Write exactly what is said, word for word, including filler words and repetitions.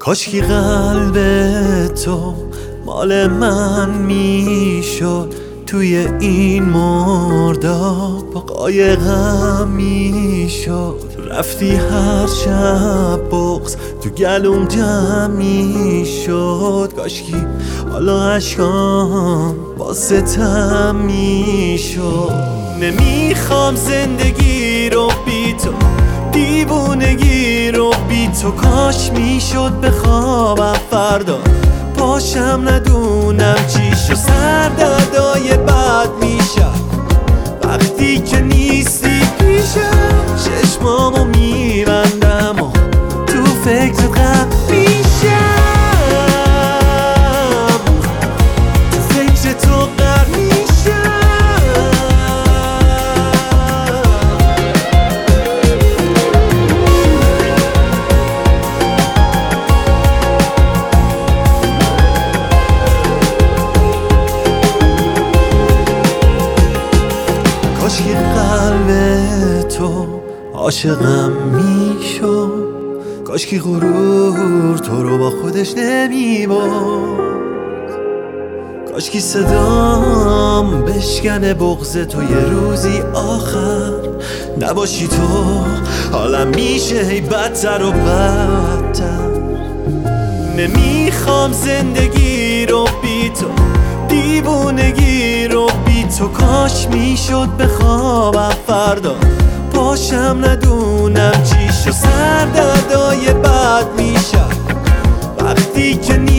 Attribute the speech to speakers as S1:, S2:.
S1: کاشکی قلب تو مال من میشد، توی این مرداب با قایقم میشد. رفتی هر شب بغض تو گلوم جمع میشد. کاشکی حالا عشقام با ستم میشد. نمیخوام زندگی رو بی تو، دیوونگی رو بی تو. کاش میشد بخوابم فردا پاشم ندونم چی شد. سردردای بد میشم وقتی که نیستی پیشم. چشمامو میبندم و تو فکر غم میشم. تو فکر تو غم میشم. کاشکی قلب تو عاشقم میشد. کاشکی غرور تو رو با خودش نمیبرد. کاشکی صدام بشکنه بغض تو یه روزی آخر نباشی تو. حالم میشه هی بدتر و بدتر. نمیخوام زندگی رو بی تو، دیوونگی رو بی تو. کاش میشد بخوابم فردا پاشم ندونم چی شد. سردردای بد میشم وقتی که